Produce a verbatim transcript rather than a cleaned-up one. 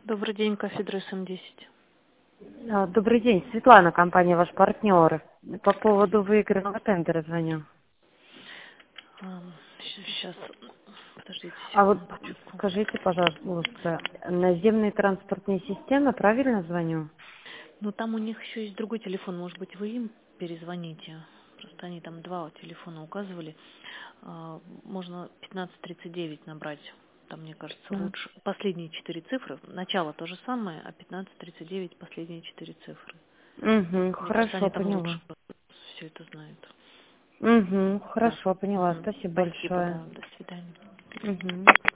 Добрый день, кафедра эс эм десять. А, Добрый день, Светлана, компания «Ваш партнер». По поводу выигранного тендера звоню. Сейчас, подождите А вот секундочку. скажите, пожалуйста, наземные транспортные системы, правильно звоню? Ну, там у них еще есть другой телефон, может быть, вы им перезвоните. Просто они там два телефона указывали. А, Можно пятнадцать тридцать девять набрать. Там, мне кажется, Мгм. лучше. Последние четыре цифры. Начало то же самое, а пятнадцать тридцать девять последние четыре цифры. Угу, Мне кажется, хорошо, они там поняла. лучше все это знают. Угу, Да. хорошо, поняла. Мгм. Спасибо Спасибо, большое. да. До свидания. Угу.